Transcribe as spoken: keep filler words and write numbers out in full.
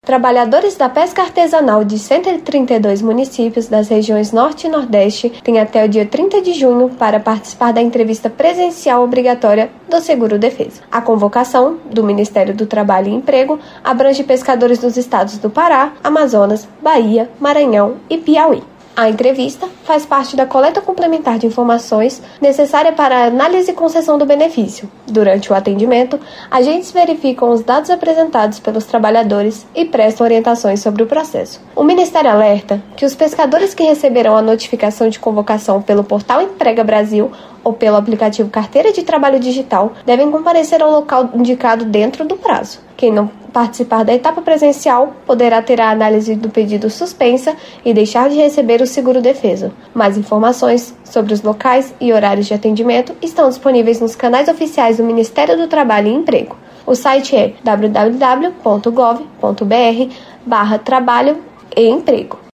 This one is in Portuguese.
Trabalhadores da pesca artesanal de cento e trinta e dois municípios das regiões Norte e Nordeste têm até o dia trinta de junho para participar da entrevista presencial obrigatória do Seguro-Defesa. A convocação do Ministério do Trabalho e Emprego abrange pescadores dos estados do Pará, Amazonas, Bahia, Maranhão e Piauí. A entrevista faz parte da coleta complementar de informações necessária para a análise e concessão do benefício. Durante o atendimento, agentes verificam os dados apresentados pelos trabalhadores e prestam orientações sobre o processo. O Ministério alerta que os pescadores que receberão a notificação de convocação pelo portal Emprega Brasil ou pelo aplicativo Carteira de Trabalho Digital devem comparecer ao local indicado dentro do prazo. Quem não participar da etapa presencial poderá ter a análise do pedido suspensa e deixar de receber o seguro-defeso. Mais informações sobre os locais e horários de atendimento estão disponíveis nos canais oficiais do Ministério do Trabalho e Emprego. O site é w w w ponto gov ponto b r barra trabalho e emprego.